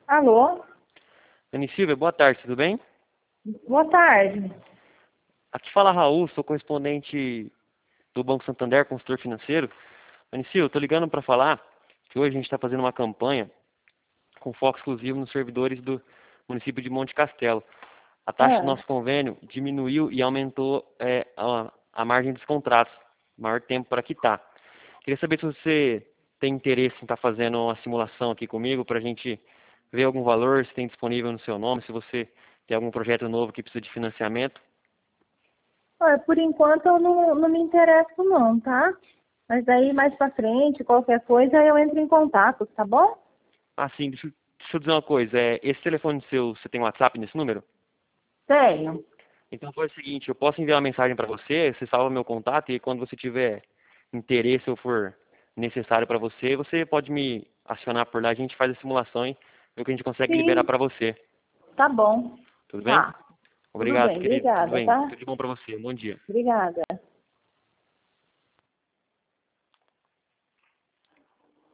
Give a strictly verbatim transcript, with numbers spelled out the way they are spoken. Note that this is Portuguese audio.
Alô? Dani Silva, boa tarde, tudo bem? Boa tarde. Aqui fala Raul, sou correspondente do Banco Santander, consultor financeiro. Dani Silva, estou ligando para falar que hoje a gente está fazendo uma campanha com foco exclusivo nos servidores do município de Monte Castelo. A taxa do Ah, nosso convênio diminuiu e aumentou é, a, a margem dos contratos, maior tempo para quitar. Queria saber se você tem interesse em estar fazendo uma simulação aqui comigo para a gente ver algum valor, se tem disponível no seu nome, se você tem algum projeto novo que precisa de financiamento. olha, por enquanto eu não, não me interesso não, tá? Mas aí mais pra frente, qualquer coisa, eu entro em contato, tá bom? Ah, sim, deixa, eu- deixa eu dizer uma coisa. É, esse telefone seu, você tem WhatsApp nesse número? Tenho. Então faz o seguinte, eu posso enviar uma mensagem para você, você salva meu contato e quando você tiver interesse ou for necessário para você, você pode me acionar por lá, a gente faz a simulação e vê o que a gente consegue liberar Sim, para você. tá bom. Tudo bem? Tá. Tudo Obrigado, bem, querido. Tudo obrigada, bem. tá? Tudo de bom para você. Bom dia. Obrigada.